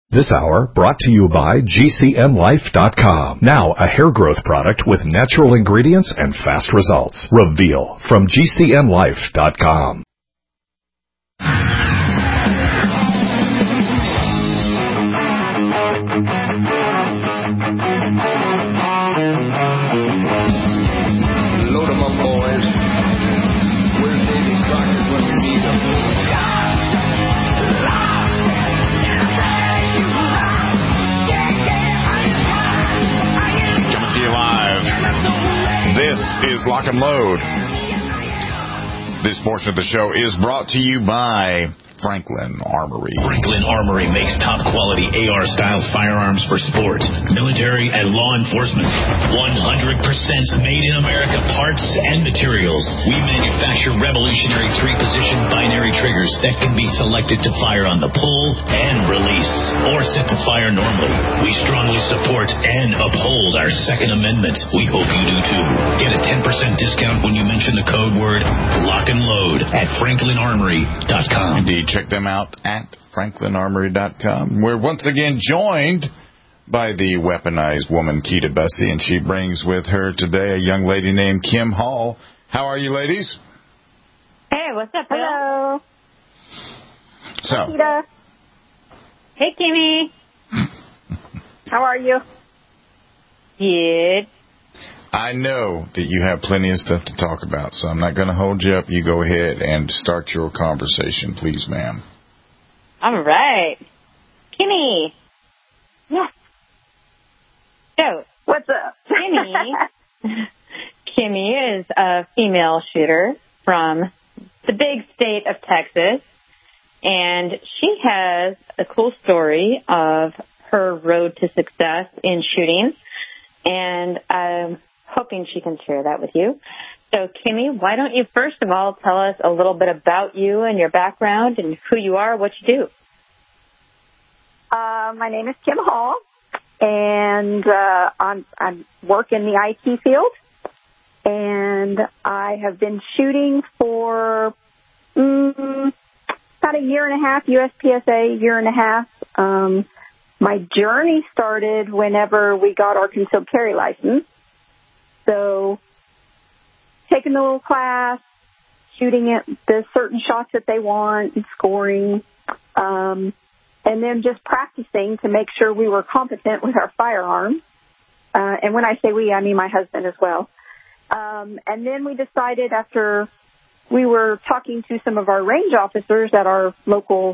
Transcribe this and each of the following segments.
This hour brought to you by GCNlife.com. Now a hair growth product with natural ingredients and fast results. Reveal from GCNlife.com. Load 'em up, boys. Where's Davy Crockett when you need him? Coming to you live. This is Lock and Load. This portion of the show is brought to you by Franklin Armory. Franklin Armory makes top-quality AR-style firearms for sport, military, and law enforcement. 100% made in America parts and materials. We manufacture revolutionary three-position binary triggers that can be selected to fire on the pull and release, or set to fire normally. We strongly support and uphold our Second Amendment. We hope you do too. Get a 10% discount when you mention the code word Lock and Load at FranklinArmory.com. Indeed. Check them out at FranklinArmory.com. We're once again joined by the weaponized woman, Keita Bussey, and she brings with her today a young lady named Kim Hall. How are you, ladies? Hey, what's up, Bill? Hello. So, Hi, Keita. Hey, Kimmy. How are you? Good. I know that you have plenty of stuff to talk about, so I'm not going to hold you up. You go ahead and start your conversation, please, ma'am. All right. Kimmy. Yes. So, What's up? Kimmy is a female shooter from the big state of Texas, and she has a cool story of her road to success in shooting, and I'm hoping she can share that with you. So, Kimmy, why don't you first of all tell us a little bit about you and your background and who you are, what you do? My name is Kim Hall, and I work in the IT field, and I have been shooting for about a year and a half, USPSA, year and a half. My journey started whenever we got our concealed carry license. So, taking the little class, shooting at the certain shots that they want, and scoring, and then just practicing to make sure we were competent with our firearms. And when I say we, I mean my husband as well. And then we decided after we were talking to some of our range officers at our local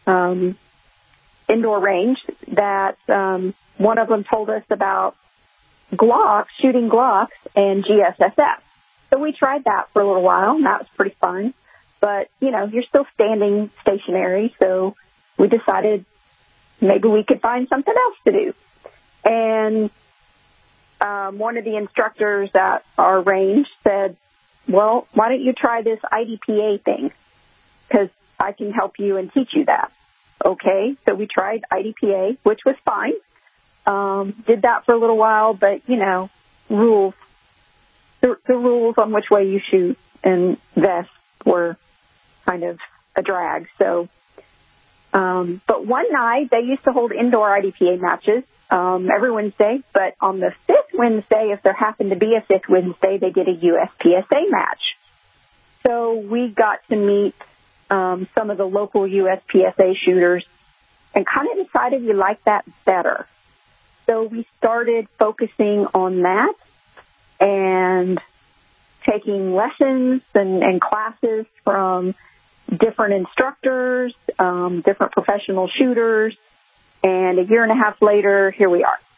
indoor range that one of them told us about Glocks, shooting Glocks, and GSSF. So we tried that for a little while, and that was pretty fun. But, you know, you're still standing stationary, so we decided maybe we could find something else to do. And one of the instructors at our range said, well, why don't you try this IDPA thing? Because I can help you and teach you that. Okay, so we tried IDPA, which was fine. Did that for a little while, but, you know, rules. The rules on which way you shoot and vest were kind of a drag. So, but one night they used to hold indoor IDPA matches every Wednesday, but on the fifth Wednesday, if there happened to be a fifth Wednesday, they did a USPSA match. So we got to meet some of the local USPSA shooters and kind of decided we liked that better. So we started focusing on that and taking lessons and classes from different instructors, different professional shooters, and a year and a half later, here we are.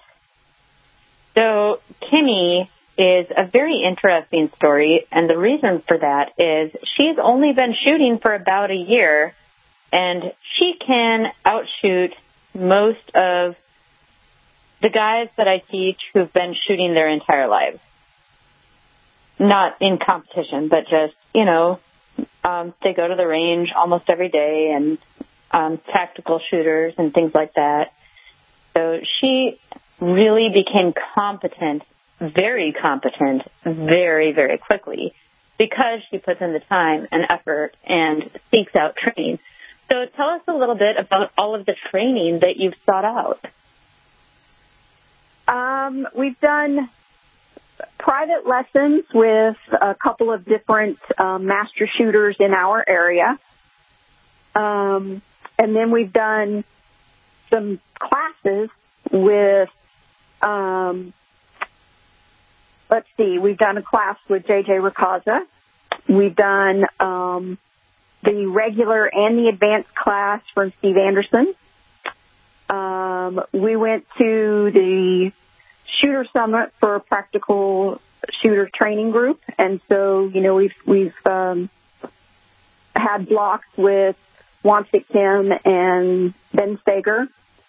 So, Kimmy is a very interesting story, and the reason for that is she's only been shooting for about a year, and she can outshoot most of the guys that I teach who've been shooting their entire lives. Not in competition, but just, you know, they go to the range almost every day and tactical shooters and things like that. So she really became competent, very, very quickly because she puts in the time and effort and seeks out training. So tell us a little bit about all of the training that you've sought out. We've done private lessons with a couple of different master shooters in our area. And then we've done some classes with, we've done a class with J.J. Racaza. We've done the regular and the advanced class from Steve Anderson. We went to the Shooter Summit for a practical shooter training group, and so we've had blocks with Wansik Kim and Ben Sager.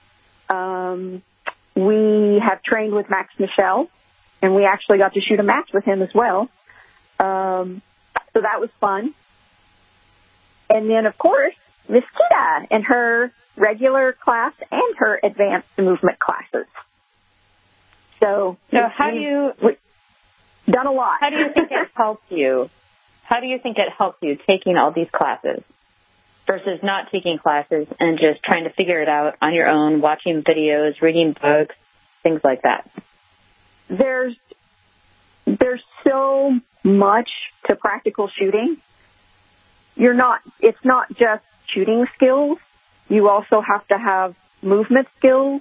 We have trained with Max Michel, and we actually got to shoot a match with him as well. So that was fun. And then, of course, Miss Kita and her regular class and her advanced movement classes. So we've done a lot. How do you think it helped you? How do you think it helped you taking all these classes versus not taking classes and just trying to figure it out on your own, watching videos, reading books, things like that? There's so much to practical shooting. It's not just shooting skills. You also have to have movement skills,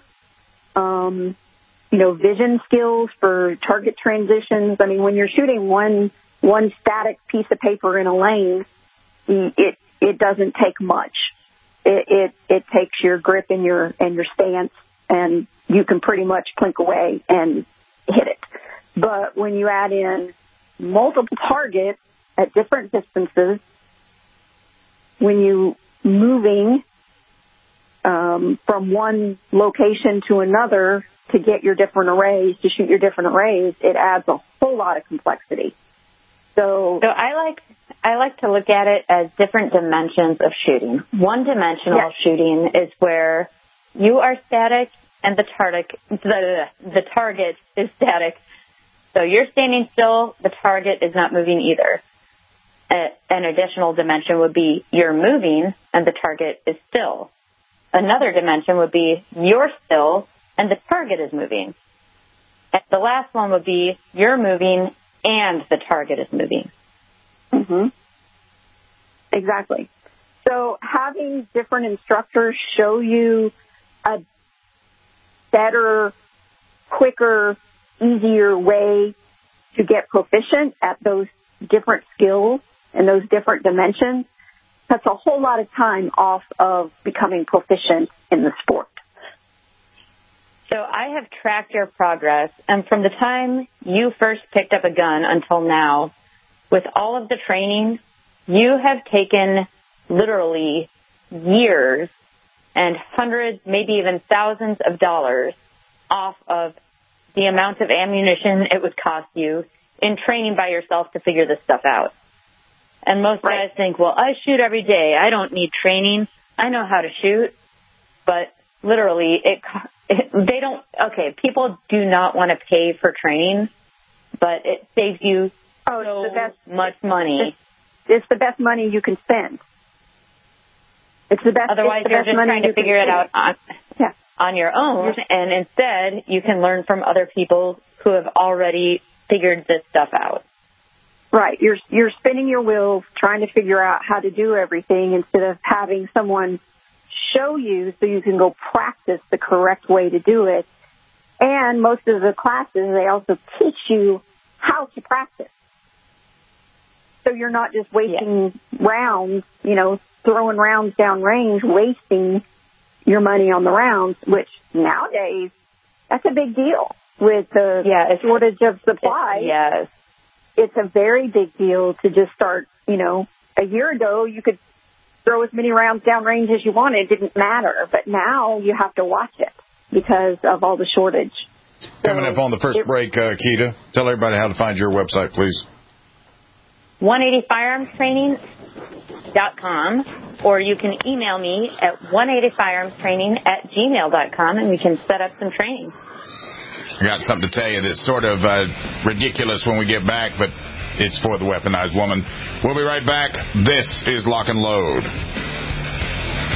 vision skills for target transitions. I mean, when you're shooting one static piece of paper in a lane, it doesn't take much. It takes your grip and your stance, and you can pretty much plink away and hit it. But when you add in multiple targets at different distances, when you moving from one location to another to get your different arrays, to shoot your different arrays, it adds a whole lot of complexity. So I like to look at it as different dimensions of shooting. One-dimensional shooting is where you are static and the target is static. So you're standing still, the target is not moving either. An additional dimension would be you're moving and the target is still. Another dimension would be you're still and the target is moving. And the last one would be you're moving and the target is moving. Mm-hmm. Exactly. So having different instructors show you a better, quicker, easier way to get proficient at those different skills and those different dimensions, that's a whole lot of time off of becoming proficient in the sport. So I have tracked your progress, and from the time you first picked up a gun until now, with all of the training, you have taken literally years and hundreds, maybe even thousands of dollars off of the amount of ammunition it would cost you in training by yourself to figure this stuff out. And most guys think, well, I shoot every day. I don't need training. I know how to shoot. But literally, people do not want to pay for training, but it saves you so much money. It's the best money you can spend. It's the best. Otherwise, you're just trying to figure it out on your own, and instead, you can learn from other people who have already figured this stuff out. Right. You're spinning your wheels trying to figure out how to do everything instead of having someone show you so you can go practice the correct way to do it. And most of the classes, they also teach you how to practice. So you're not just wasting rounds, throwing rounds down range, wasting your money on the rounds, which nowadays, that's a big deal with the shortage of supplies. Yes. It's a very big deal to just start, a year ago you could throw as many rounds downrange as you wanted. It didn't matter. But now you have to watch it because of all the shortage. Coming up on the first break, Kita, tell everybody how to find your website, please. 180firearmstraining.com, or you can email me at 180firearmstraining@gmail.com, and we can set up some training. I got something to tell you that's sort of ridiculous when we get back, but it's for the weaponized woman. We'll be right back. This is Lock and Load.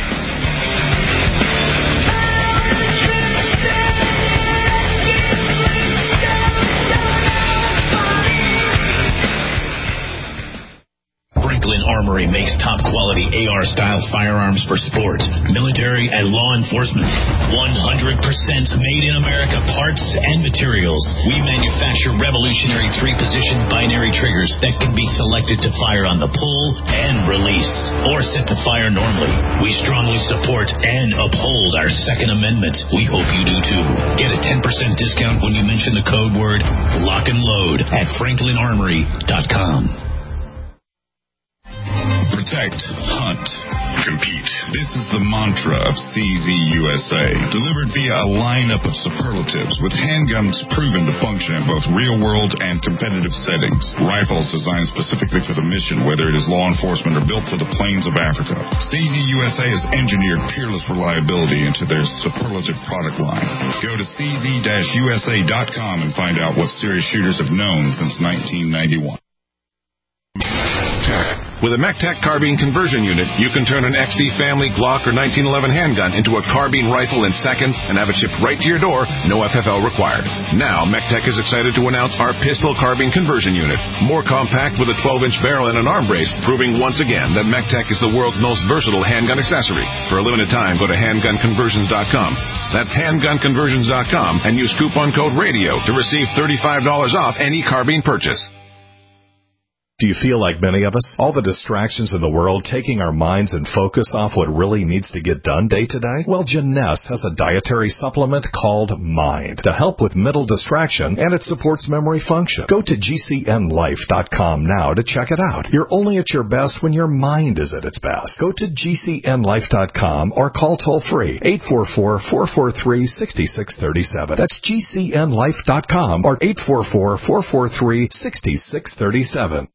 AR-style firearms for sport, military, and law enforcement. 100% made in America parts and materials. We manufacture revolutionary 3-position binary triggers that can be selected to fire on the pull and release, or set to fire normally. We strongly support and uphold our Second Amendment. We hope you do too. Get a 10% discount when you mention the code word Lock and Load at FranklinArmory.com. Protect, hunt, compete. This is the mantra of CZ USA, delivered via a lineup of superlatives with handguns proven to function in both real-world and competitive settings. Rifles designed specifically for the mission, whether it is law enforcement or built for the plains of Africa. CZ USA has engineered peerless reliability into their superlative product line. Go to cz-usa.com and find out what serious shooters have known since 1991. With a MECTEC carbine conversion unit, you can turn an XD family Glock or 1911 handgun into a carbine rifle in seconds and have it shipped right to your door, no FFL required. Now, MECTEC is excited to announce our pistol carbine conversion unit. More compact with a 12-inch barrel and an arm brace, proving once again that MECTEC is the world's most versatile handgun accessory. For a limited time, go to handgunconversions.com. That's handgunconversions.com and use coupon code RADIO to receive $35 off any carbine purchase. Do you feel like many of us? All the distractions in the world taking our minds and focus off what really needs to get done day to day? Well, Jeunesse has a dietary supplement called Mind to help with mental distraction, and it supports memory function. Go to GCNlife.com now to check it out. You're only at your best when your mind is at its best. Go to GCNlife.com or call toll-free 844-443-6637. That's GCNlife.com or 844-443-6637.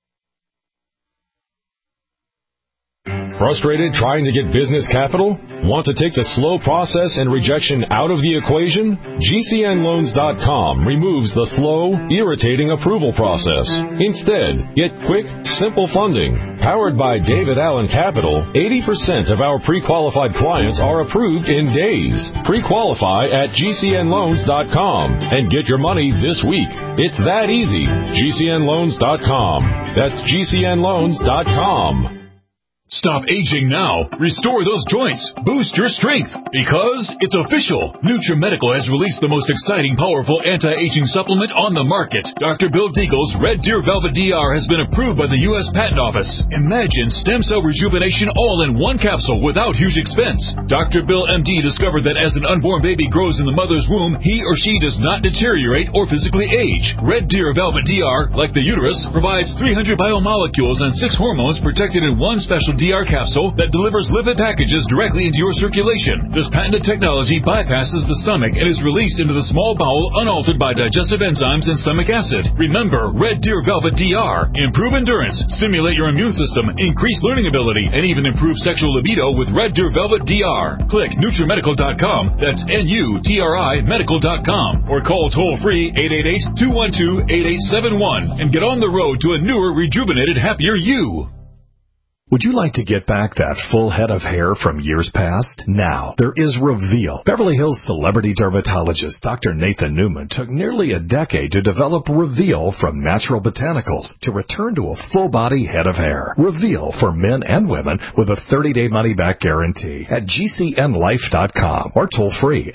Frustrated trying to get business capital? Want to take the slow process and rejection out of the equation? GCNloans.com removes the slow, irritating approval process. Instead, get quick, simple funding. Powered by David Allen Capital, 80% of our pre-qualified clients are approved in days. Pre-qualify at GCNloans.com and get your money this week. It's that easy. GCNloans.com. That's GCNloans.com. Stop aging now. Restore those joints. Boost your strength. Because it's official. NutriMedical has released the most exciting, powerful anti-aging supplement on the market. Dr. Bill Deagle's Red Deer Velvet DR has been approved by the U.S. Patent Office. Imagine stem cell rejuvenation all in one capsule without huge expense. Dr. Bill MD discovered that as an unborn baby grows in the mother's womb, he or she does not deteriorate or physically age. Red Deer Velvet DR, like the uterus, provides 300 biomolecules and 6 hormones protected in one special DR capsule that delivers lipid packages directly into your circulation. This patented technology bypasses the stomach and is released into the small bowel unaltered by digestive enzymes and stomach acid. Remember, Red Deer Velvet DR. Improve endurance, stimulate your immune system, increase learning ability, and even improve sexual libido with Red Deer Velvet DR. Click NutriMedical.com, that's NUTRI Medical.com, or call toll-free 888-212-8871 and get on the road to a newer, rejuvenated, happier you. Would you like to get back that full head of hair from years past? Now, there is Reveal. Beverly Hills celebrity dermatologist Dr. Nathan Newman took nearly a decade to develop Reveal from natural botanicals to return to a full-body head of hair. Reveal for men and women with a 30-day money-back guarantee at GCNlife.com or toll-free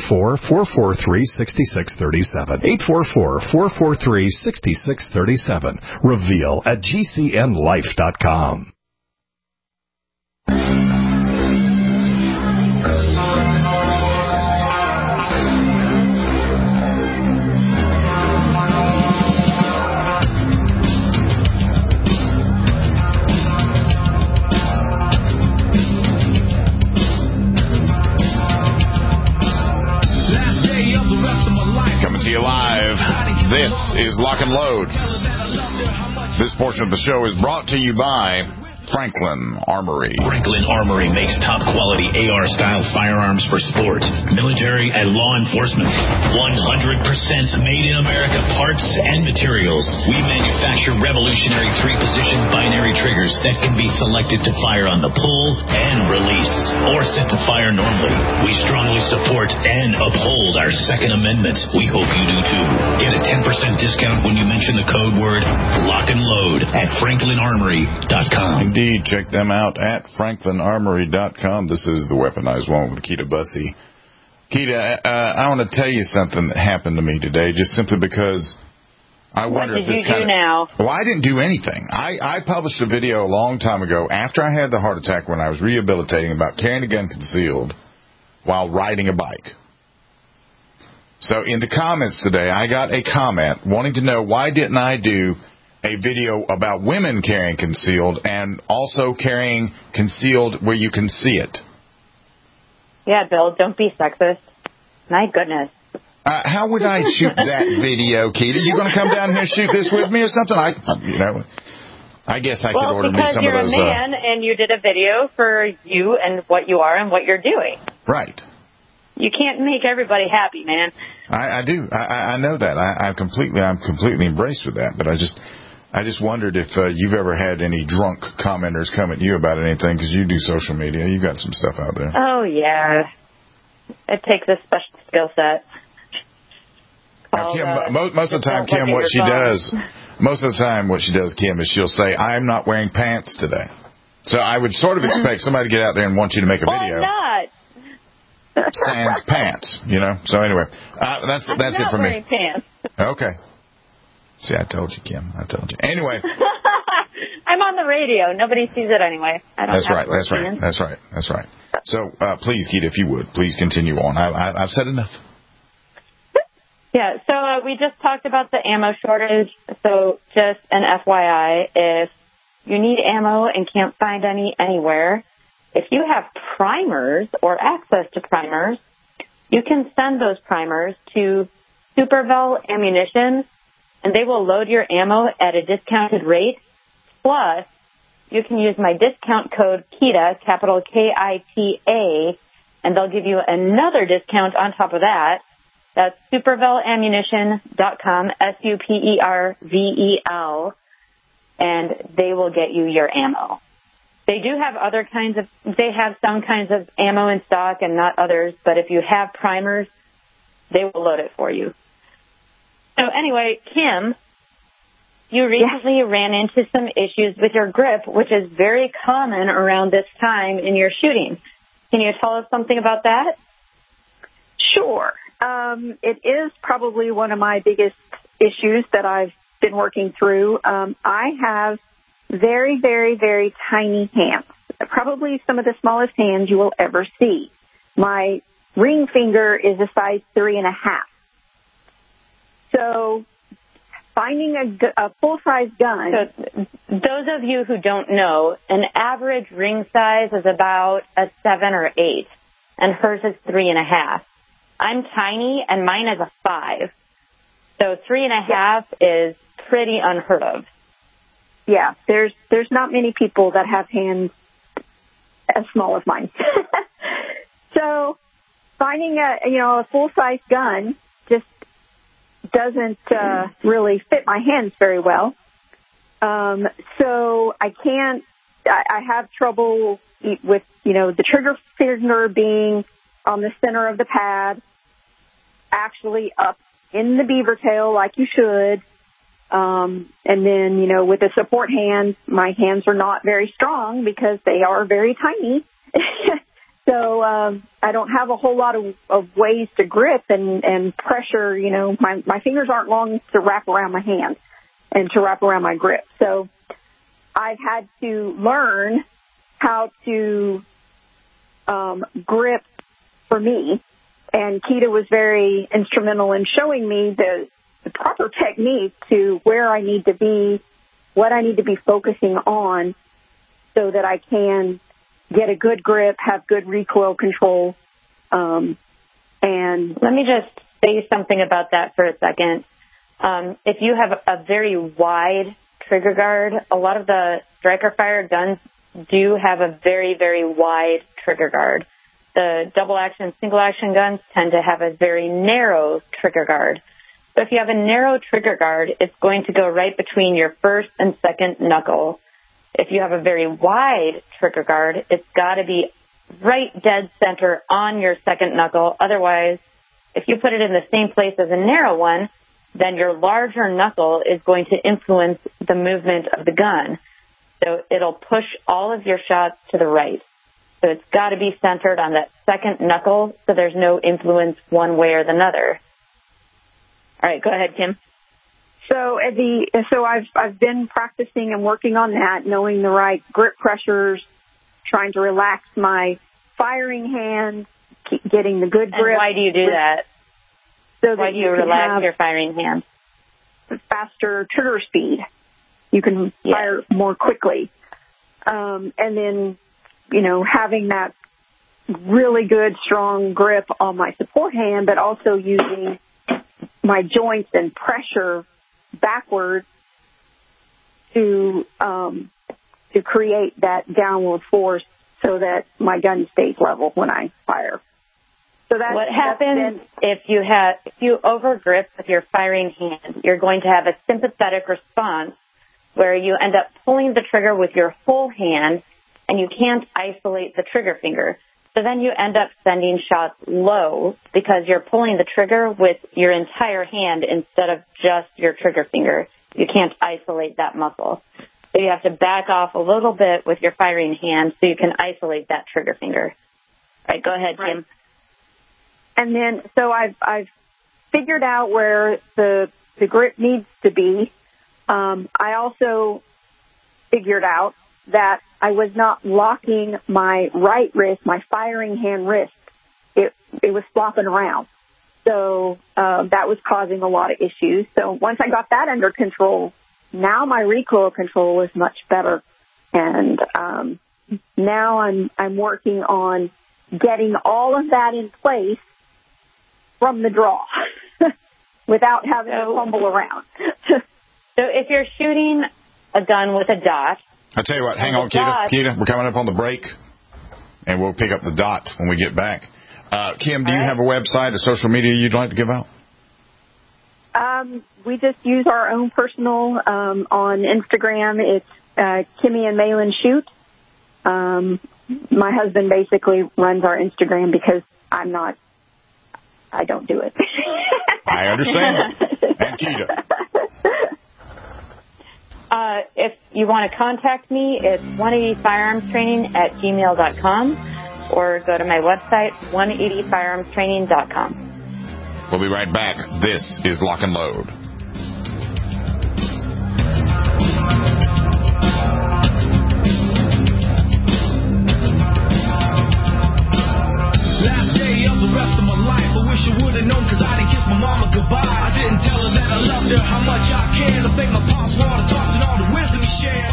844-443-6637. 844-443-6637. Reveal at GCNlife.com. Coming to you live. This is Lock and Load. This portion of the show is brought to you by Franklin Armory. Franklin Armory makes top-quality AR-style firearms for sport, military, and law enforcement. 100% made in America parts and materials. We manufacture revolutionary 3-position binary triggers that can be selected to fire on the pull and release, or set to fire normally. We strongly support and uphold our Second Amendment. We hope you do too. Get a 10% discount when you mention the code word Lock and Load at FranklinArmory.com. Indeed, check them out at FranklinArmory.com. This is the Weaponized Woman with Keita Bussey. Keita, I want to tell you something that happened to me today, just simply because I wonder if this kind of... now? Well, I didn't do anything. I published a video a long time ago after I had the heart attack when I was rehabilitating about carrying a gun concealed while riding a bike. So in the comments today, I got a comment wanting to know why didn't I do a video about women carrying concealed and also carrying concealed where you can see it. Yeah, Bill, don't be sexist. My goodness. How would I shoot that video, Keita? You going to come down here and shoot this with me or something? I guess I could order me some of those. Well, because you're a man and you did a video for you and what you are and what you're doing. Right. You can't make everybody happy, man. I do. I know that. I'm completely embraced with that. But I just wondered if you've ever had any drunk commenters come at you about anything, because you do social media. You got some stuff out there. Oh, yeah. It takes a special skill set. Now, Kim, most of the time, Kim, what she does, Kim, is she'll say, "I'm not wearing pants today." So I would sort of expect somebody to get out there and want you to make a video. Why not? Sans pants, So anyway, that's it for me. Pants. Okay. See, I told you, Kim. I told you. Anyway. I'm on the radio. Nobody sees it anyway. That's right. So please, Keita, if you would, please continue on. I've said enough. Yeah, so we just talked about the ammo shortage. So just an FYI, if you need ammo and can't find any anywhere, if you have primers or access to primers, you can send those primers to Supervel Ammunition, and they will load your ammo at a discounted rate. Plus, you can use my discount code KITA, capital K-I-T-A, and they'll give you another discount on top of that. That's supervelammunition.com, SUPERVEL, and they will get you your ammo. They do have they have some kinds of ammo in stock and not others, but if you have primers, they will load it for you. So anyway, Kim, you recently ran into some issues with your grip, which is very common around this time in your shooting. Can you tell us something about that? Sure. It is probably one of my biggest issues that I've been working through. I have very, very, very tiny hands, probably some of the smallest hands you will ever see. My ring finger is a size 3.5. So finding a full-size gun... So those of you who don't know, an average ring size is about a 7 or 8, and hers is 3.5. I'm tiny, and mine is a 5. So 3.5 is pretty unheard of. Yeah, there's not many people that have hands as small as mine. So finding a full-size gun just doesn't really fit my hands very well. So I have trouble with, the trigger finger being on the center of the pad, actually up in the beaver tail like you should. And then, with the support hand, my hands are not very strong because they are very tiny. So I don't have a whole lot of ways to grip and pressure. My fingers aren't long to wrap around my hand and to wrap around my grip. So I've had to learn how to grip for me. And Keita was very instrumental in showing me the proper technique to where I need to be, what I need to be focusing on so that I can get a good grip, have good recoil control. And let me just say something about that for a second. If you have a very wide trigger guard, a lot of the striker fire guns do have a very, very wide trigger guard. The double action, single action guns tend to have a very narrow trigger guard. So if you have a narrow trigger guard, it's going to go right between your first and second knuckle. If you have a very wide trigger guard, it's got to be right dead center on your second knuckle. Otherwise, if you put it in the same place as a narrow one, then your larger knuckle is going to influence the movement of the gun. So it'll push all of your shots to the right. So it's got to be centered on that second knuckle so there's no influence one way or the other. All right, go ahead, Kim. So I've been practicing and working on that, knowing the right grip pressures, trying to relax my firing hand, getting the good grip. And why do you do that? So why do you relax your firing hand? Faster trigger speed. You can fire more quickly. And then, having that really good, strong grip on my support hand, but also using my joints and pressure backwards to create that downward force so that my gun stays level when I fire. So that's what happens if you overgrip with your firing hand. You're going to have a sympathetic response where you end up pulling the trigger with your whole hand, and you can't isolate the trigger finger. So then you end up sending shots low because you're pulling the trigger with your entire hand instead of just your trigger finger. You can't isolate that muscle. So you have to back off a little bit with your firing hand so you can isolate that trigger finger. All right, go ahead, Kim. And then, so I've figured out where the grip needs to be. I also figured out that I was not locking my right wrist, my firing hand wrist. It was flopping around. So that was causing a lot of issues. So once I got that under control, now my recoil control is much better. And now I'm working on getting all of that in place from the draw without having to fumble around. So if you're shooting a gun with a dot, I'll tell you what, hang on, Keita. We're coming up on the break, and we'll pick up the dot when we get back. Kim, do you have a website, a social media you'd like to give out? We just use our own personal on Instagram. It's Kimmy and Malin Shoot. My husband basically runs our Instagram because I don't do it. I understand. And Keita. If you want to contact me, it's 180firearmstraining@gmail.com or go to my website, 180firearmstraining.com. We'll be right back. This is Lock and Load. Last day of the rest of my life, I wish I would have known because I didn't kiss my mama goodbye. I didn't tell her that I loved her, how much I cared. I thank my pops for all the talks and all the wisdom he shared.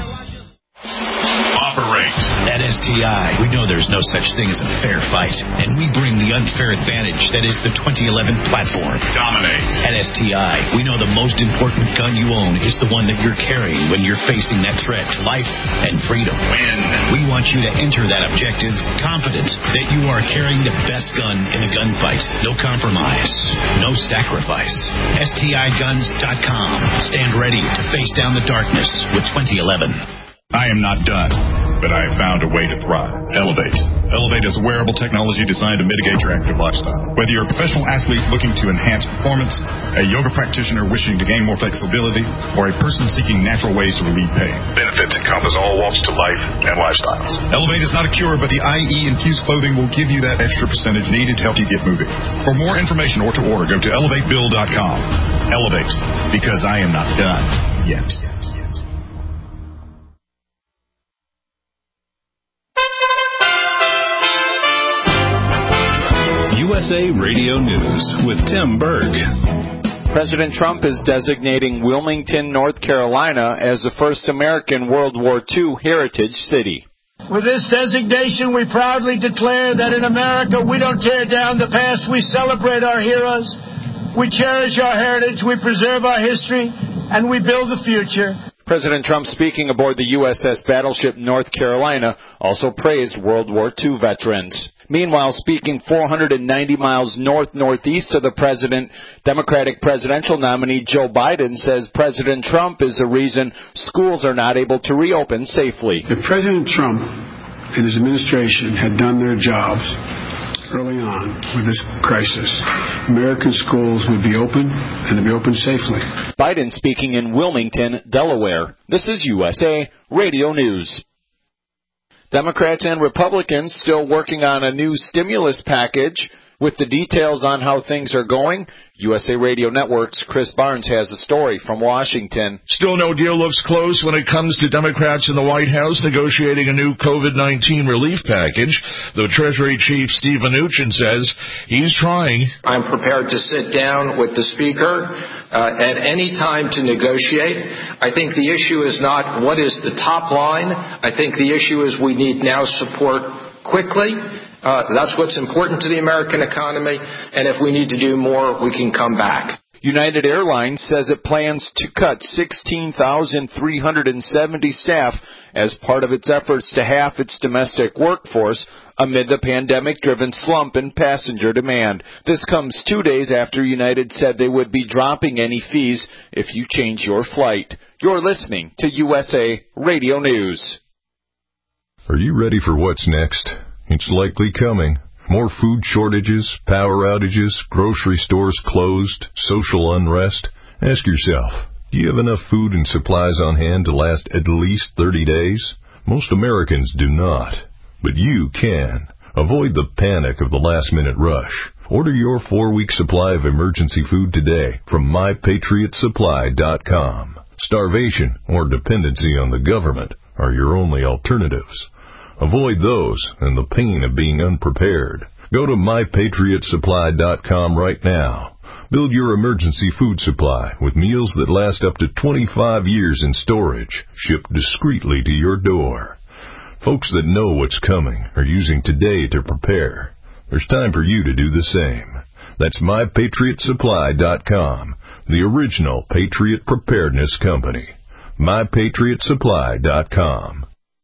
Operate. At STI, we know there's no such thing as a fair fight, and we bring the unfair advantage that is the 2011 platform. Dominate. At STI, we know the most important gun you own is the one that you're carrying when you're facing that threat to life and freedom. Win. We want you to enter that objective confident that you are carrying the best gun in a gunfight. No compromise. No sacrifice. STIguns.com. Stand ready to face down the darkness with 2011. I am not done, but I have found a way to thrive. Elevate. Elevate is a wearable technology designed to mitigate your active lifestyle. Whether you're a professional athlete looking to enhance performance, a yoga practitioner wishing to gain more flexibility, or a person seeking natural ways to relieve pain, benefits encompass all walks to life and lifestyles. Elevate is not a cure, but the IE-infused clothing will give you that extra percentage needed to help you get moving. For more information or to order, go to elevatebill.com. Elevate, because I am not done yet. USA Radio News with Tim Berg. President Trump is designating Wilmington, North Carolina as the first American World War II heritage city. With this designation, we proudly declare that in America, we don't tear down the past, we celebrate our heroes, we cherish our heritage, we preserve our history, and we build the future. President Trump, speaking aboard the USS Battleship North Carolina, also praised World War II veterans. Meanwhile, speaking 490 miles northeast of the president, Democratic presidential nominee Joe Biden says President Trump is the reason schools are not able to reopen safely. If President Trump and his administration had done their jobs early on with this crisis, American schools would be open, and they'd be open safely. Biden speaking in Wilmington, Delaware. This is USA Radio News. Democrats and Republicans still working on a new stimulus package. With the details on how things are going, USA Radio Network's Chris Barnes has a story from Washington. Still no deal looks close when it comes to Democrats in the White House negotiating a new COVID-19 relief package, though Treasury Chief Steve Mnuchin says he's trying. I'm prepared to sit down with the Speaker at any time to negotiate. I think the issue is not what is the top line. I think the issue is we need now support quickly. That's what's important to the American economy, and if we need to do more, we can come back. United Airlines says it plans to cut 16,370 staff as part of its efforts to halve its domestic workforce amid the pandemic-driven slump in passenger demand. This comes 2 days after United said they would be dropping any fees if you change your flight. You're listening to USA Radio News. Are you ready for what's next? It's likely coming. More food shortages, power outages, grocery stores closed, social unrest. Ask yourself, do you have enough food and supplies on hand to last at least 30 days? Most Americans do not, but you can. Avoid the panic of the last-minute rush. Order your 4-week supply of emergency food today from MyPatriotSupply.com. Starvation or dependency on the government are your only alternatives. Avoid those and the pain of being unprepared. Go to MyPatriotSupply.com right now. Build your emergency food supply with meals that last up to 25 years in storage, shipped discreetly to your door. Folks that know what's coming are using today to prepare. There's time for you to do the same. That's MyPatriotSupply.com, the original Patriot Preparedness Company. MyPatriotSupply.com.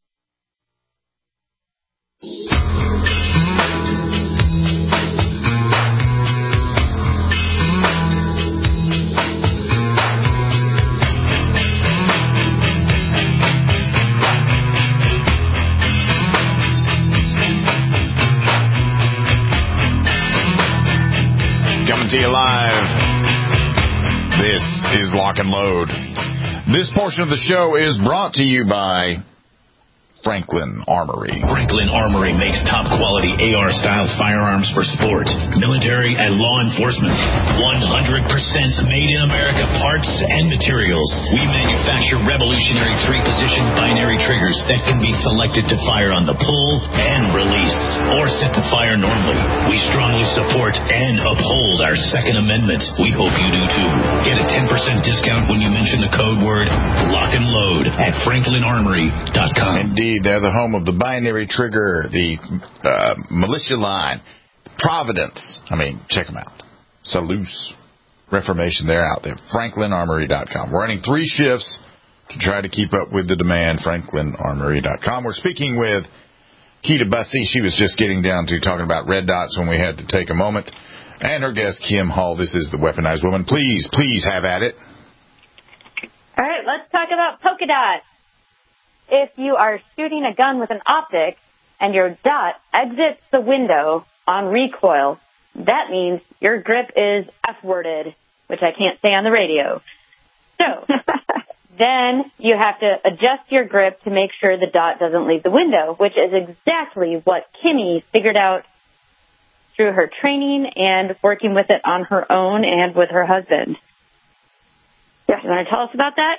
Coming to you live. This is Lock and Load. This portion of the show is brought to you by Franklin Armory. Franklin Armory makes top-quality AR-style firearms for sport, military, and law enforcement. 100% made in America parts and materials. We manufacture revolutionary 3-position binary triggers that can be selected to fire on the pull and release, or set to fire normally. We strongly support and uphold our Second Amendment. We hope you do too. Get a 10% discount when you mention the code word Lock and Load at FranklinArmory.com. Indeed. They're the home of the binary trigger, the militia line, Providence. I mean, check them out. Salute. Reformation, they're out there. FranklinArmory.com. We're running 3 shifts to try to keep up with the demand. FranklinArmory.com. We're speaking with Keita Bussey. She was just getting down to talking about red dots when we had to take a moment. And her guest, Kim Hall. This is the Weaponized Woman. Please have at it. All right, let's talk about polka dots. If you are shooting a gun with an optic and your dot exits the window on recoil, that means your grip is F-worded, which I can't say on the radio. So then you have to adjust your grip to make sure the dot doesn't leave the window, which is exactly what Kimmy figured out through her training and working with it on her own and with her husband. Yes. You want to tell us about that?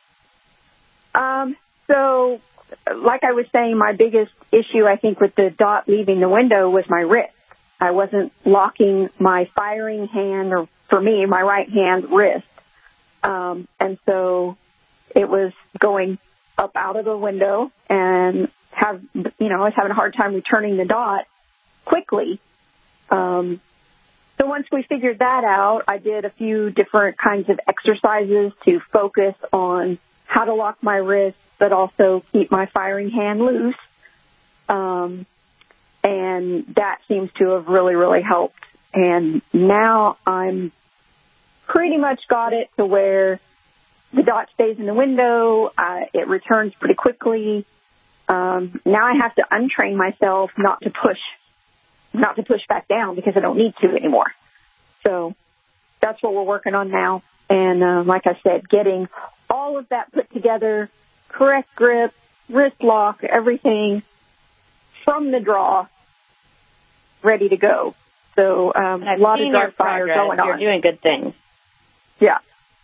So, like I was saying, my biggest issue, I think, with the dot leaving the window was my wrist. I wasn't locking my firing hand, or for me, my right hand wrist. And so it was going up out of the window, and I was having a hard time returning the dot quickly. So once we figured that out, I did a few different kinds of exercises to focus on how to lock my wrist, but also keep my firing hand loose. And that seems to have really, really helped. And now I'm pretty much got it to where the dot stays in the window. It returns pretty quickly. Now I have to untrain myself not to push back down because I don't need to anymore. So that's what we're working on now. And like I said, getting all of that put together, correct grip, wrist lock, everything from the draw, ready to go. So a lot of dry fire going on. You're doing good things. Yeah.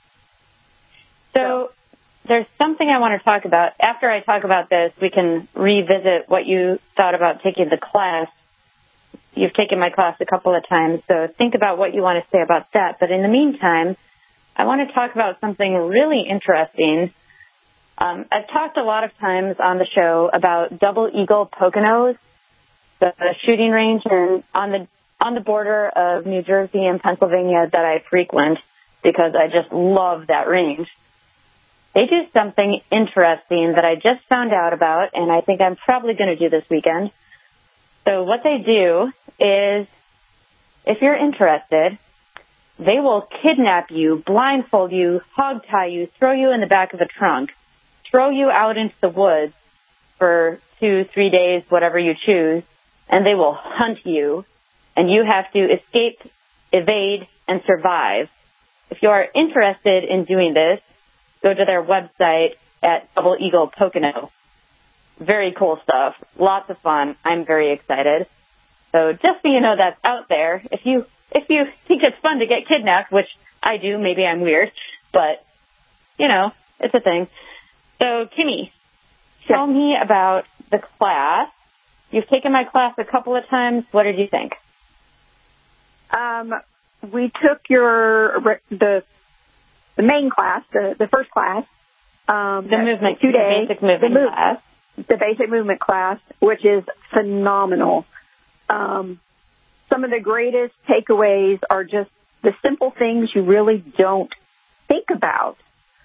So there's something I want to talk about. After I talk about this, we can revisit what you thought about taking the class. You've taken my class a couple of times, so think about what you want to say about that. But in the meantime, I want to talk about something really interesting. I've talked a lot of times on the show about Double Eagle Poconos, the shooting range on the border of New Jersey and Pennsylvania that I frequent because I just love that range. They do something interesting that I just found out about, and I think I'm probably going to do this weekend. So what they do is, if you're interested, they will kidnap you, blindfold you, hog-tie you, throw you in the back of a trunk, throw you out into the woods for 2-3 days, whatever you choose, and they will hunt you, and you have to escape, evade, and survive. If you are interested in doing this, go to their website at Double Eagle Pocono. Very cool stuff. Lots of fun. I'm very excited. So just so you know that's out there, if you think it's fun to get kidnapped, which I do, maybe I'm weird, but, you know, it's a thing. So, Kimmy, tell me about the class. You've taken my class a couple of times. What did you think? We took the main class, the first class. The movement, 2 days. The basic movement class. The basic movement class, which is phenomenal. Some of the greatest takeaways are just the simple things you really don't think about.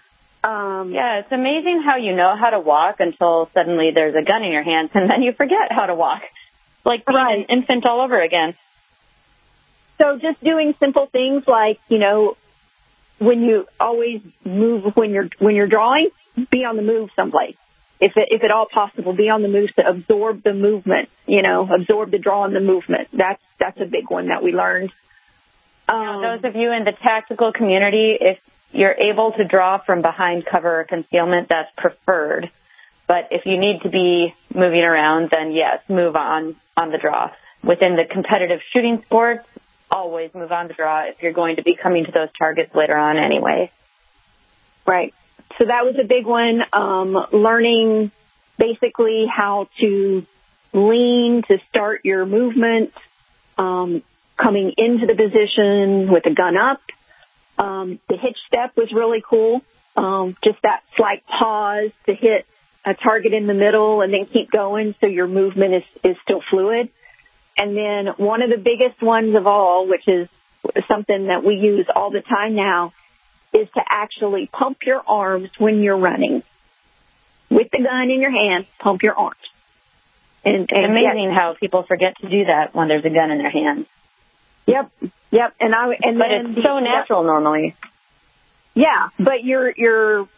Yeah, it's amazing how you know how to walk until suddenly there's a gun in your hands, and then you forget how to walk. Like being an infant all over again. So just doing simple things like, you know, when you always move when you're drawing, be on the move someplace. If at all possible, be on the move to absorb the movement, you know, absorb the draw and the movement. That's a big one that we learned. Those of you in the tactical community, if you're able to draw from behind cover or concealment, that's preferred. But if you need to be moving around, then yes, move on the draw. Within the competitive shooting sports, always move on the draw if you're going to be coming to those targets later on anyway. Right. So that was a big one, learning basically how to lean to start your movement, coming into the position with the gun up. The hitch step was really cool, just that slight pause to hit a target in the middle and then keep going so your movement is still fluid. And then one of the biggest ones of all, which is something that we use all the time now, is to actually pump your arms when you're running. With the gun in your hand, pump your arms. And it's amazing how people forget to do that when there's a gun in their hand. Yep. But it's so natural normally. Yeah, but you're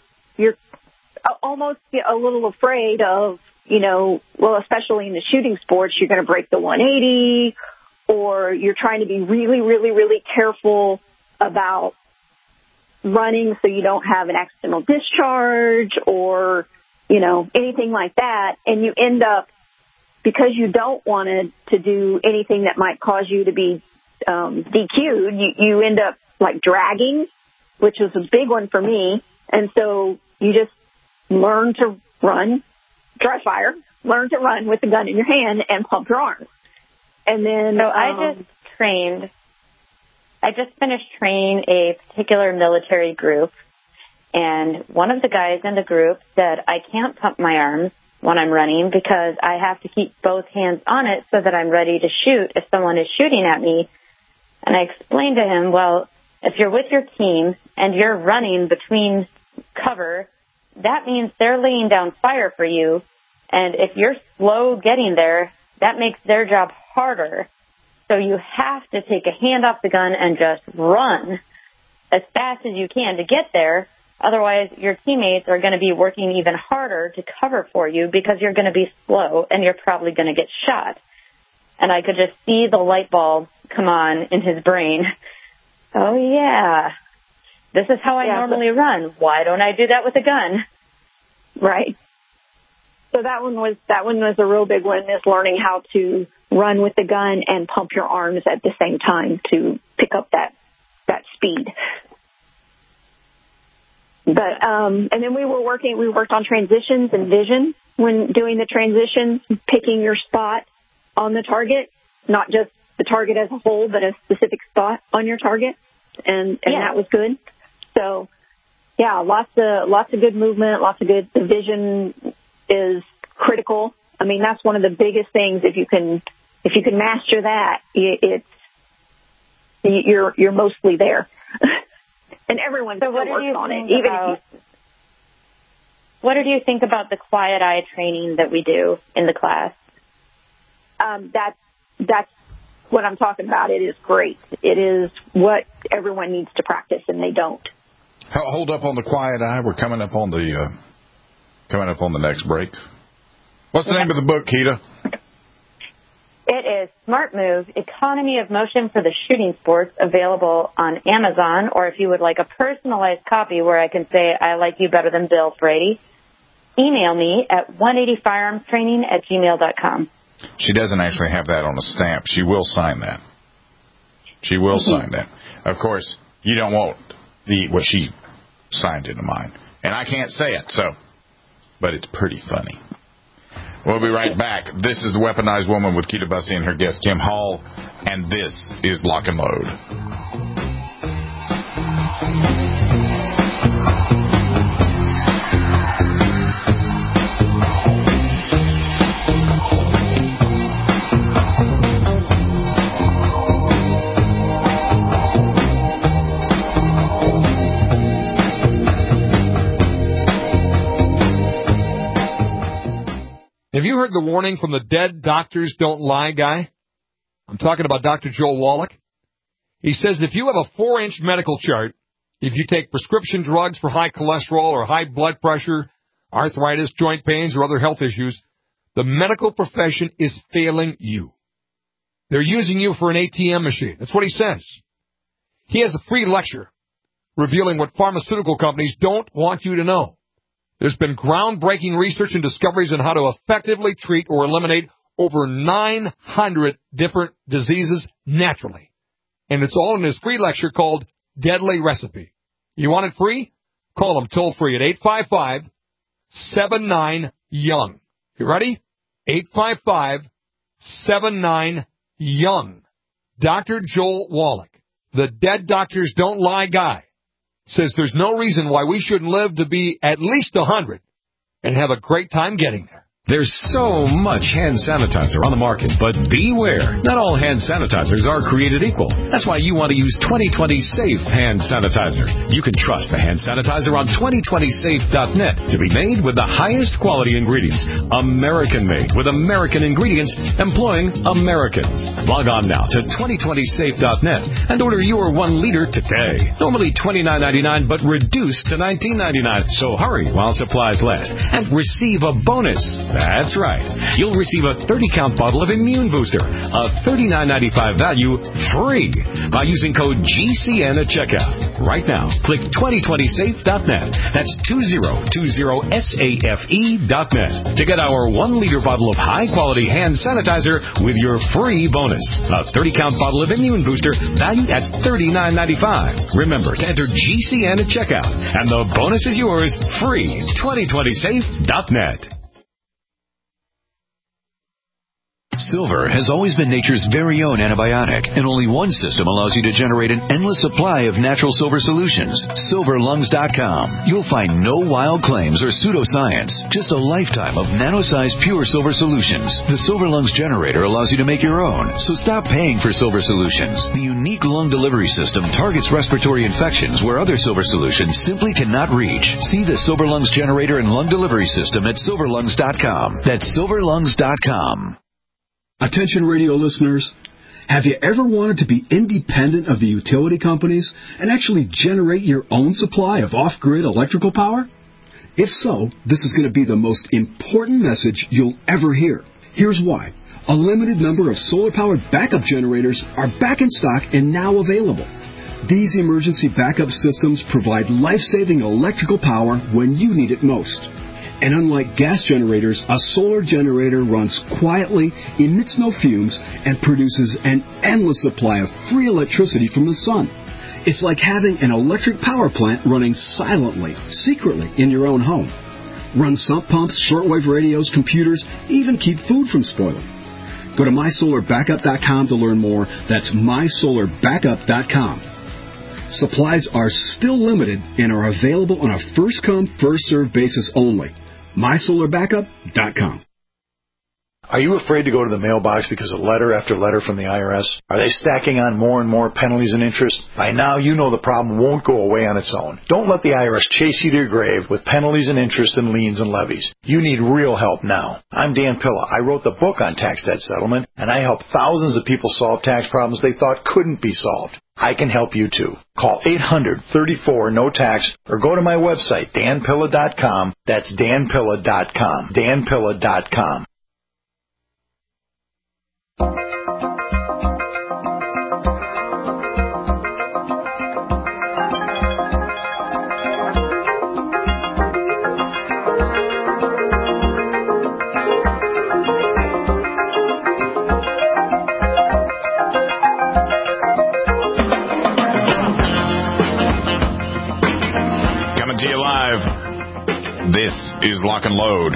almost a little afraid of, you know, well, especially in the shooting sports, you're going to break the 180, or you're trying to be really, really, really careful about running so you don't have an accidental discharge or, you know, anything like that. And you end up, because you don't want to do anything that might cause you to be DQ'd, you end up like dragging, which was a big one for me. And so you just learn to run, dry fire, learn to run with the gun in your hand and pump your arms. And then so I just finished training a particular military group, and one of the guys in the group said, I can't pump my arms when I'm running because I have to keep both hands on it so that I'm ready to shoot if someone is shooting at me. And I explained to him, well, if you're with your team and you're running between cover, that means they're laying down fire for you. And if you're slow getting there, that makes their job harder. So you have to take a hand off the gun and just run as fast as you can to get there Otherwise, your teammates are going to be working even harder to cover for you because you're going to be slow and you're probably going to get shot. And I could just see the light bulb come on in his brain. Oh, yeah, this is how I normally run. Why don't I do that with a gun? Right. So that one was a real big one, is learning how to run with the gun and pump your arms at the same time to pick up that speed. But and then we worked on transitions and vision when doing the transitions, picking your spot on the target, not just the target as a whole, but a specific spot on your target, and that was good. So, yeah, lots of good movement, lots of good. The vision is critical. I mean, that's one of the biggest things. If you can master that, you're mostly there. And everyone still works on it. What did you think about the quiet eye training that we do in the class? That's what I'm talking about. It is great. It is what everyone needs to practice, and they don't. Hold up on the quiet eye. We're coming up on the next break. What's the name of the book, Keita? It is Smart Move, Economy of Motion for the Shooting Sports, available on Amazon, or if you would like a personalized copy where I can say, I like you better than Bill Brady, email me at 180firearmstraining@gmail.com. She doesn't actually have that on a stamp. She will sign that. She will sign that. Of course, you don't want what she signed into mine. And I can't say it, but it's pretty funny. We'll be right back. This is the Weaponized Woman with Keita Bussey and her guest, Kim Hall, and this is Lock and Load. Have you heard the warning from the Dead Doctors Don't Lie guy? I'm talking about Dr. Joel Wallach. He says if you have a 4-inch medical chart, if you take prescription drugs for high cholesterol or high blood pressure, arthritis, joint pains, or other health issues, the medical profession is failing you. They're using you for an ATM machine. That's what he says. He has a free lecture revealing what pharmaceutical companies don't want you to know. There's been groundbreaking research and discoveries on how to effectively treat or eliminate over 900 different diseases naturally. And it's all in his free lecture called Deadly Recipe. You want it free? Call him toll free at 855-79-YOUNG. You ready? 855-79-YOUNG. Dr. Joel Wallach, the Dead Doctors Don't Lie guy, says there's no reason why we shouldn't live to be at least 100 and have a great time getting there. There's so much hand sanitizer on the market, but beware. Not all hand sanitizers are created equal. That's why you want to use 2020 Safe Hand Sanitizer. You can trust the hand sanitizer on 2020safe.net to be made with the highest quality ingredients. American-made with American ingredients employing Americans. Log on now to 2020safe.net and order your 1 liter today. Normally $29.99, but reduced to $19.99. So hurry while supplies last and receive a bonus. That's right. You'll receive a 30-count bottle of Immune Booster, a $39.95 value, free by using code GCN at checkout. Right now, click 2020safe.net. That's 2020safe.net to get our 1-liter bottle of high-quality hand sanitizer with your free bonus. A 30-count bottle of Immune Booster valued at $39.95. Remember to enter GCN at checkout, and the bonus is yours free. 2020safe.net. Silver has always been nature's very own antibiotic, and only one system allows you to generate an endless supply of natural silver solutions. SilverLungs.com. You'll find no wild claims or pseudoscience, just a lifetime of nano-sized pure silver solutions. The Silver Lungs generator allows you to make your own, so stop paying for silver solutions. The unique lung delivery system targets respiratory infections where other silver solutions simply cannot reach. See the Silver Lungs generator and lung delivery system at SilverLungs.com. That's SilverLungs.com. Attention radio listeners, Have you ever wanted to be independent of the utility companies and actually generate your own supply of off-grid electrical power? If so, this is going to be the most important message you'll ever hear. Here's why. A limited number of solar-powered backup generators are back in stock and now available. These emergency backup systems provide life-saving electrical power when you need it most. And unlike gas generators, a solar generator runs quietly, emits no fumes, and produces an endless supply of free electricity from the sun. It's like having an electric power plant running silently, secretly in your own home. Run sump pumps, shortwave radios, computers, even keep food from spoiling. Go to mysolarbackup.com to learn more. That's mysolarbackup.com. Supplies are still limited and are available on a first-come, first-served basis only. mysolarbackup.com. Are you afraid to go to the mailbox because of letter after letter from the IRS? Are they stacking on more and more penalties and interest? By now, you know the problem won't go away on its own. Don't let the IRS chase you to your grave with penalties and interest and liens and levies. You need real help now. I'm Dan Pilla. I wrote the book on tax debt settlement, and I help thousands of people solve tax problems they thought couldn't be solved. I can help you too. Call 800-34-NO-TAX or go to my website, danpilla.com. That's danpilla.com. danpilla.com. To you live. This is Lock and Load.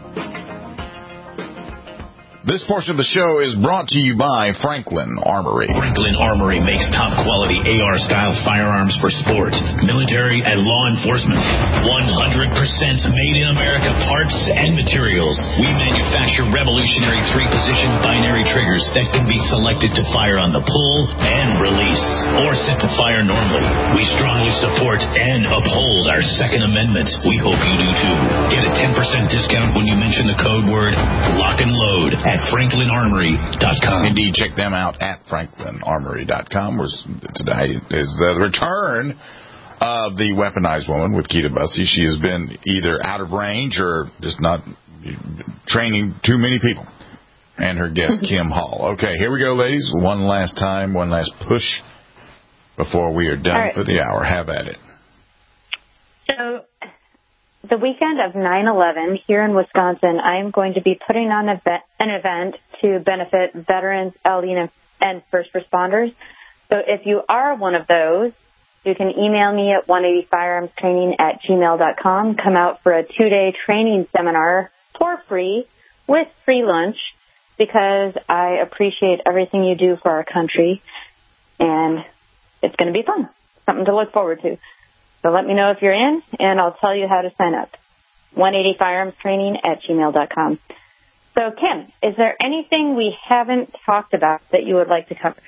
This portion of the show is brought to you by Franklin Armory. Franklin Armory makes top-quality AR-style firearms for sport, military, and law enforcement. 100% made in America parts and materials. We manufacture revolutionary 3-position binary triggers that can be selected to fire on the pull and release, or set to fire normally. We strongly support and uphold our Second Amendment. We hope you do too. Get a 10% discount when you mention the code word Lock and Load at franklinarmory.com. Indeed, check them out at franklinarmory.com. Today is the return of the weaponized woman with Keita Bussey. She has been either out of range or just not training too many people. And her guest, Kim Hall. Okay, here we go, ladies. One last time, one last push before we are done for the hour. Have at it. So, the weekend of 9/11 here in Wisconsin, I am going to be putting on an event to benefit veterans, elderly, and first responders. So if you are one of those, you can email me at 180firearmstraining@gmail.com. Come out for a 2-day training seminar for free with free lunch because I appreciate everything you do for our country, and it's going to be fun, something to look forward to. So let me know if you're in, and I'll tell you how to sign up. 180firearmstraining@gmail.com. So, Kim, is there anything we haven't talked about that you would like to cover?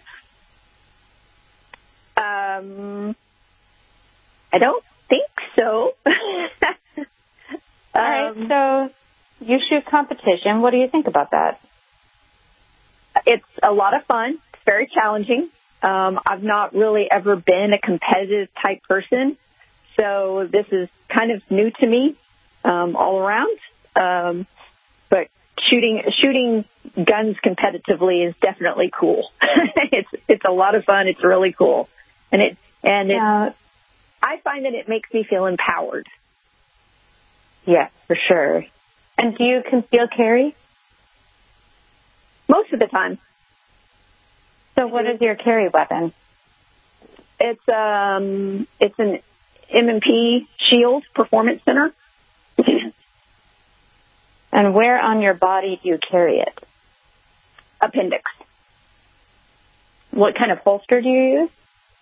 I don't think so. All right, so you shoot competition. What do you think about that? It's a lot of fun. It's very challenging. I've not really ever been a competitive type person. So this is kind of new to me, all around. But shooting guns competitively is definitely cool. It's a lot of fun. It's really cool, and I find that it makes me feel empowered. Yeah, for sure. And do you conceal carry? Most of the time. So what is your carry weapon? It's an M&P Shield Performance Center. And where on your body do you carry it? Appendix. What kind of holster do you use?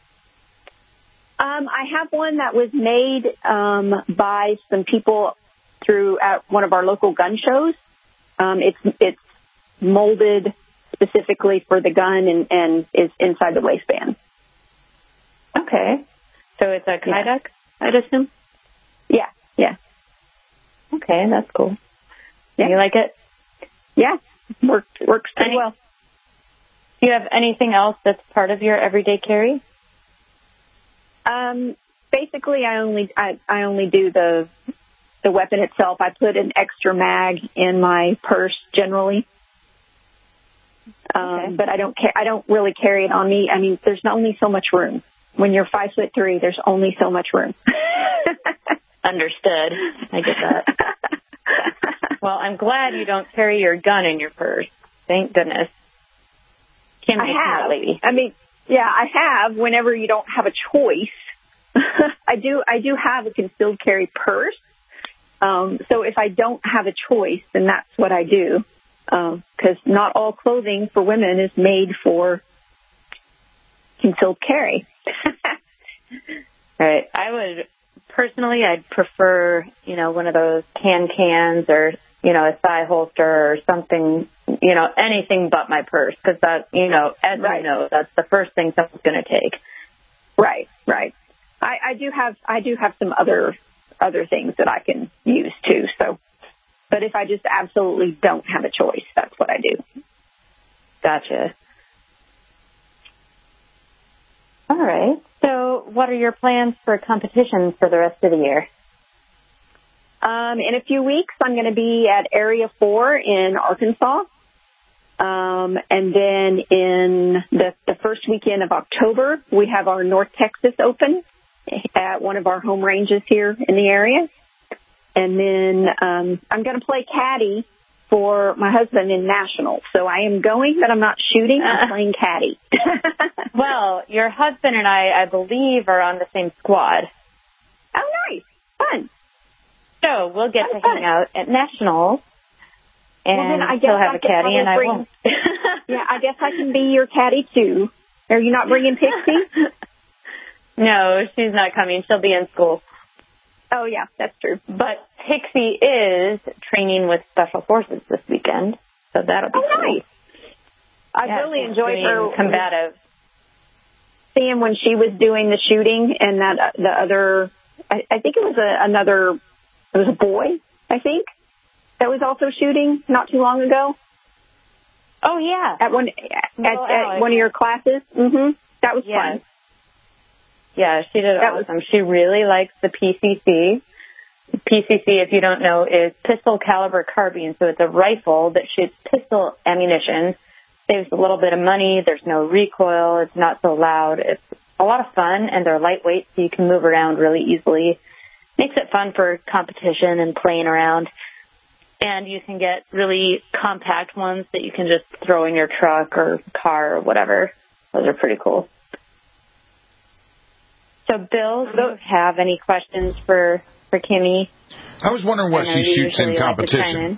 I have one that was made by some people at one of our local gun shows. It's molded specifically for the gun and is inside the waistband. Okay. So it's a Kydex, I'd assume? Yeah. Okay, that's cool. Yeah. You like it? Yeah. Works pretty well. Do you have anything else that's part of your everyday carry? Basically, I only do the weapon itself. I put an extra mag in my purse generally. Okay. But I don't really carry it on me. I mean, there's only so much room. When you're 5'3", there's only so much room. Understood. I get that. Well, I'm glad you don't carry your gun in your purse. Thank goodness. Kim is that lady. I mean, yeah, I have whenever you don't have a choice. I do have a concealed carry purse. So if I don't have a choice, then that's what I do. Because not all clothing for women is made for concealed carry. Right. I'd prefer, one of those cans or, a thigh holster or something, anything but my purse. Because that, as I know, that's the first thing someone's going to take. Right. I do have some other things that I can use too. So, but if I just absolutely don't have a choice, that's what I do. Gotcha. All right. So what are your plans for competitions for the rest of the year? In a few weeks, I'm going to be at Area 4 in Arkansas. And then in the first weekend of October, we have our North Texas Open at one of our home ranges here in the area. And then I'm going to play caddy for my husband in nationals. So I am going, but I'm not shooting. I'm playing caddy. Well, your husband and I believe, are on the same squad. Oh, nice. Fun. So we'll get to hang out at nationals. And well, then I guess he'll have a caddy and I won't. Yeah, I guess I can be your caddy too. Are you not bringing Pixie? No, she's not coming. She'll be in school. Oh, yeah, that's true. But Pixie is training with Special Forces this weekend, so that'll be cool. Nice. I really enjoyed her combative. Seeing when she was doing the shooting and that the other, I think it was it was a boy, I think, that was also shooting not too long ago. Oh, yeah. At one of your classes. Mm-hmm. That was fun. Yeah, she did awesome. She really likes the PCC. PCC, if you don't know, is pistol caliber carbine. So it's a rifle that shoots pistol ammunition. Saves a little bit of money. There's no recoil. It's not so loud. It's a lot of fun, and they're lightweight, so you can move around really easily. Makes it fun for competition and playing around. And you can get really compact ones that you can just throw in your truck or car or whatever. Those are pretty cool. So, Bill, do you have any questions for Kimmy? I was wondering what she shoots in competition.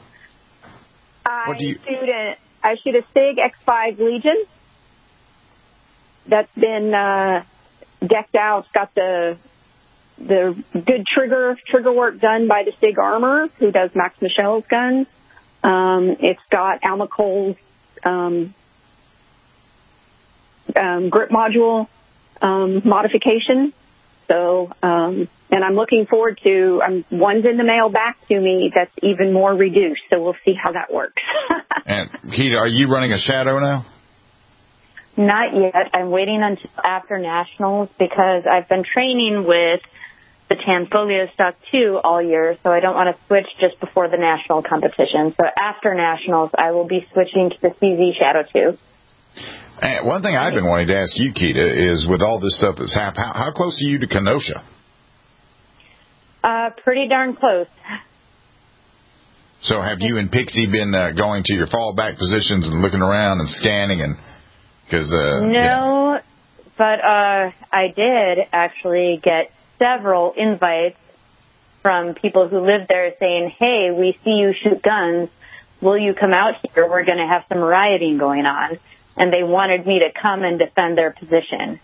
I shoot a SIG X5 Legion. That's been decked out. It's got the good trigger work done by the SIG Armor, who does Max Michel's guns. It's got Almacol's grip module modification. So, and I'm looking forward to, one's in the mail back to me that's even more reduced. So we'll see how that works. And Keita, are you running a Shadow now? Not yet. I'm waiting until after nationals because I've been training with the Tanfoglio Stock 2 all year, so I don't want to switch just before the national competition. So after nationals, I will be switching to the CZ Shadow 2. And one thing I've been wanting to ask you, Keita, is with all this stuff that's happened, how close are you to Kenosha? Pretty darn close. So have you and Pixie been going to your fallback positions and looking around and scanning and No, but I did actually get several invites from people who live there saying, hey, we see you shoot guns. Will you come out here? We're going to have some rioting going on. And they wanted me to come and defend their position.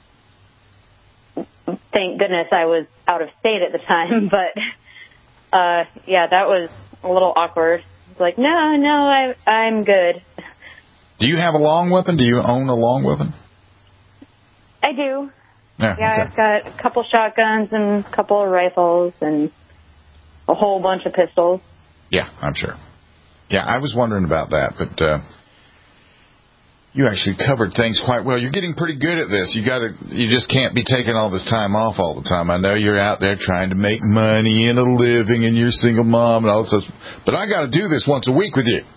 Thank goodness I was out of state at the time, but that was a little awkward. I was like, no, I'm good. Do you have a long weapon? Do you own a long weapon? I do. Yeah, okay. I've got a couple shotguns and a couple of rifles and a whole bunch of pistols. Yeah, I'm sure. Yeah, I was wondering about that, but You actually covered things quite well. You're getting pretty good at this. You just can't be taking all this time off all the time. I know you're out there trying to make money and a living, and you're a single mom and all this stuff. But I got to do this once a week with you.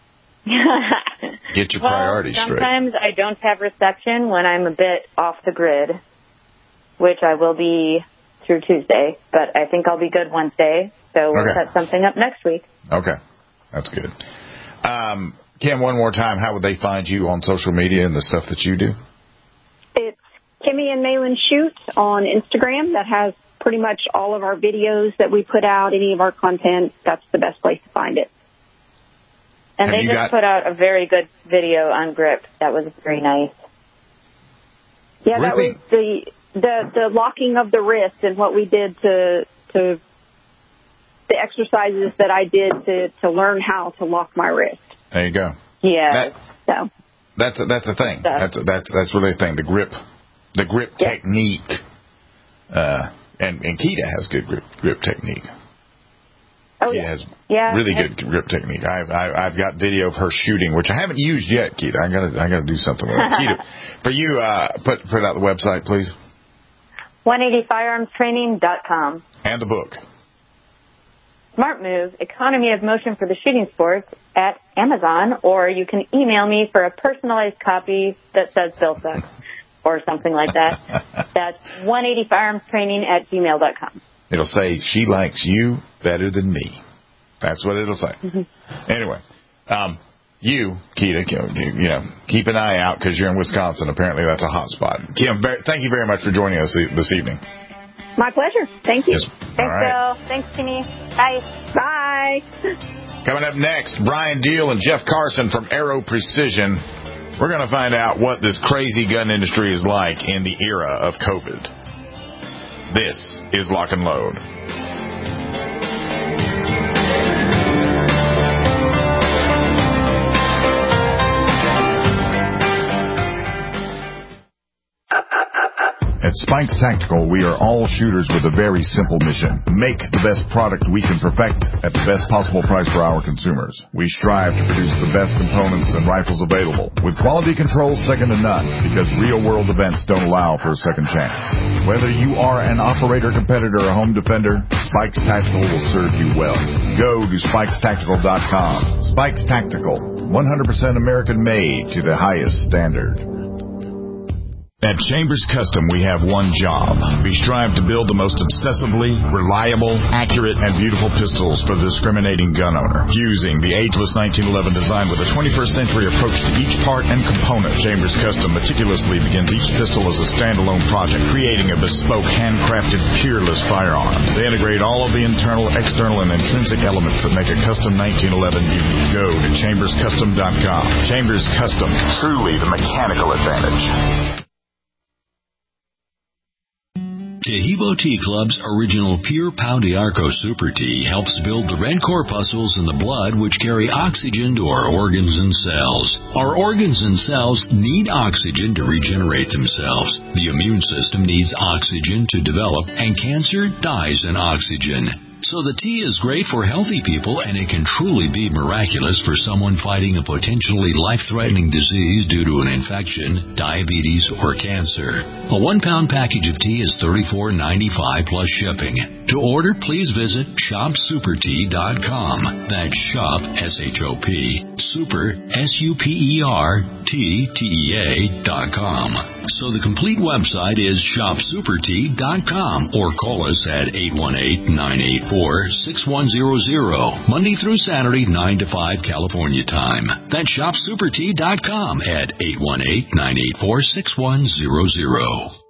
Get your priorities straight. Sometimes I don't have reception when I'm a bit off the grid, which I will be through Tuesday. But I think I'll be good Wednesday, so we'll set something up next week. Okay, that's good. Kim, one more time, how would they find you on social media and the stuff that you do? It's Kimmy and Malin Shoot on Instagram. That has pretty much all of our videos that we put out, any of our content. That's the best place to find it. And they just put out a very good video on grip. That was very nice. Yeah, that was the locking of the wrist and what we did to the exercises that I did to learn how to lock my wrist. There you go. Yeah. That's a thing. That's really a thing. The grip technique. And Keita has good grip technique. Oh, Keita has really good grip technique. I've got video of her shooting, which I haven't used yet, Keita. I gotta do something with it. Keita, for you, put out the website, please. 180firearmstraining.com. And the book. Smart Move, Economy of Motion for the Shooting Sports at Amazon, or you can email me for a personalized copy that says Bill Sucks or something like that. That's 180firearmstraining@gmail.com. It'll say, she likes you better than me. That's what it'll say. Anyway, you, Keita, keep an eye out because you're in Wisconsin. Apparently that's a hot spot. Kim, thank you very much for joining us this evening. My pleasure. Thank you. Yes. Thanks, Bill. Thanks, Kimmy. Bye. Bye. Coming up next, Brian Deal and Jeff Carson from Aero Precision. We're going to find out what this crazy gun industry is like in the era of COVID. This is Lock and Load. At Spikes Tactical, we are all shooters with a very simple mission. Make the best product we can perfect at the best possible price for our consumers. We strive to produce the best components and rifles available, with quality control second to none, because real-world events don't allow for a second chance. Whether you are an operator, competitor, or home defender, Spikes Tactical will serve you well. Go to SpikesTactical.com. Spikes Tactical, 100% American-made to the highest standard. At Chambers Custom, we have one job. We strive to build the most obsessively reliable, accurate, and beautiful pistols for the discriminating gun owner. Fusing the ageless 1911 design with a 21st century approach to each part and component, Chambers Custom meticulously begins each pistol as a standalone project, creating a bespoke, handcrafted, peerless firearm. They integrate all of the internal, external, and intrinsic elements that make a custom 1911 unique. Go to chamberscustom.com. Chambers Custom, truly the mechanical advantage. Tehibo Tea Club's original Pure Pau d'Arco Super Tea helps build the red corpuscles in the blood which carry oxygen to our organs and cells. Our organs and cells need oxygen to regenerate themselves. The immune system needs oxygen to develop, and cancer dies in oxygen. So the tea is great for healthy people, and it can truly be miraculous for someone fighting a potentially life-threatening disease due to an infection, diabetes, or cancer. A 1-pound package of tea is $34.95 plus shipping. To order, please visit ShopSuperTea.com. That's Shop, S-H-O-P, Super, SUPERTEA.com. So the complete website is ShopSuperTea.com, or call us at 818-984-6100, Monday through Saturday, 9 to 5 California time. That's ShopSuperTea.com at 818-984-6100.